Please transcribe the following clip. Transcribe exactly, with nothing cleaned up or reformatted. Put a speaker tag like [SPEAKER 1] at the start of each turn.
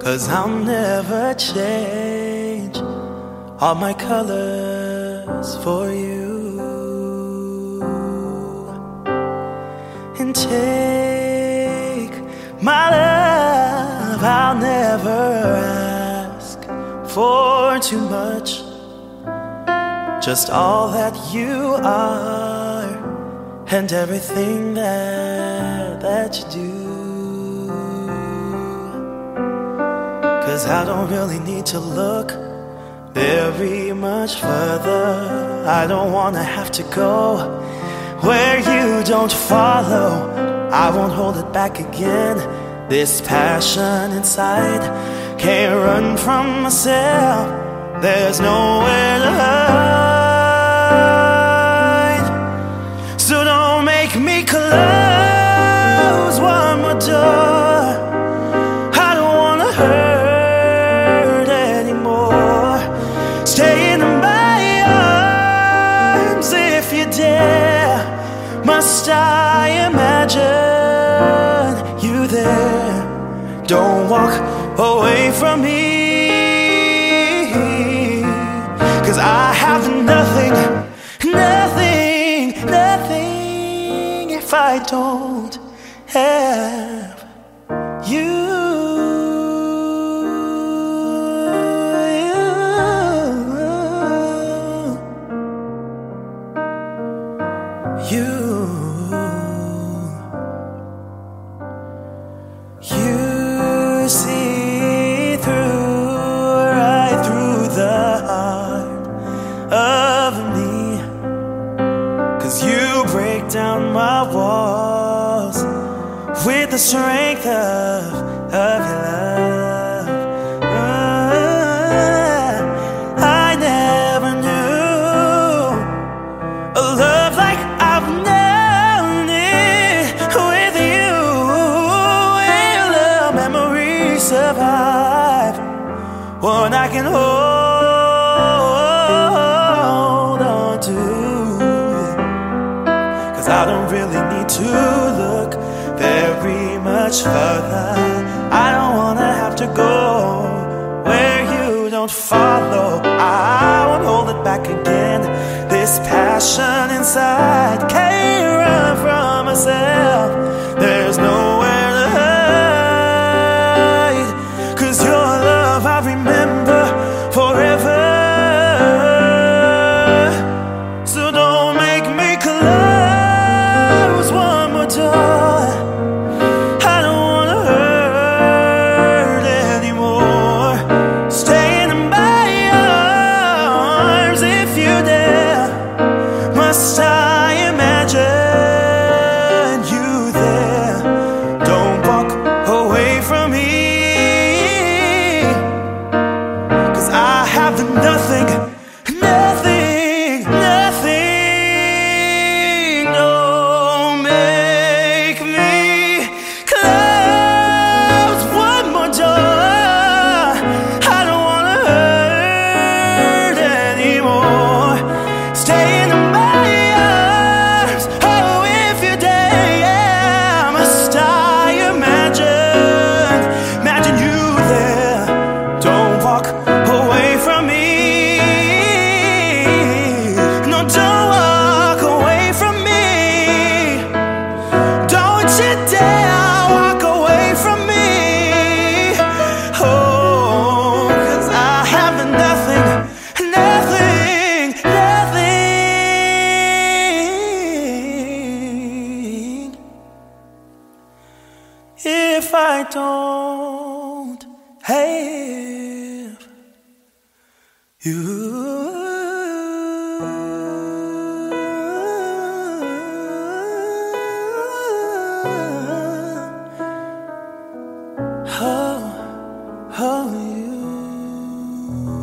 [SPEAKER 1] 'cause I'll never change all my colors for you. And take my love, I'll never ask for too much, just all that you are and everything that, that you do. 'Cause I don't really need to look very much further. I don't wanna have to go where you don't follow. I won't hold it back again. This passion inside can't run from myself. There's nowhere to hide. So don't make me close one more door. I don't wanna hurt anymore. Stay in my arms if you dare. Must I imagine you there? Don't walk away from me, 'cause I have nothing, nothing, nothing if I don't have you. You, you see through, right through the heart of me, 'cause you break down my walls with the strength of, of your love. Uh, I never knew a love like I've known it with you. Will a memory survive one I can hold on to? 'Cause I don't really need to look very much further. I don't wanna have to go where you don't follow. I won't hold it back again. This passion inside can't run from myself. There's nowhere to hide, 'cause your love I remember forever. So don't make me close one more door. I don't wanna hurt anymore. Stay in my arms if you dare. Must I imagine you there? Don't walk away from me, 'cause I have nothing, nothing, nothing. Don't make me close one more door. I don't wanna hurt anymore. Stay in my arms, oh if you dare. Must I imagine, imagine you there? Don't walk away from me. No, don't walk away from me. Don't you dare walk away from me. Oh, 'cause I have nothing, nothing, nothing if I don't have you. Oh, oh, you.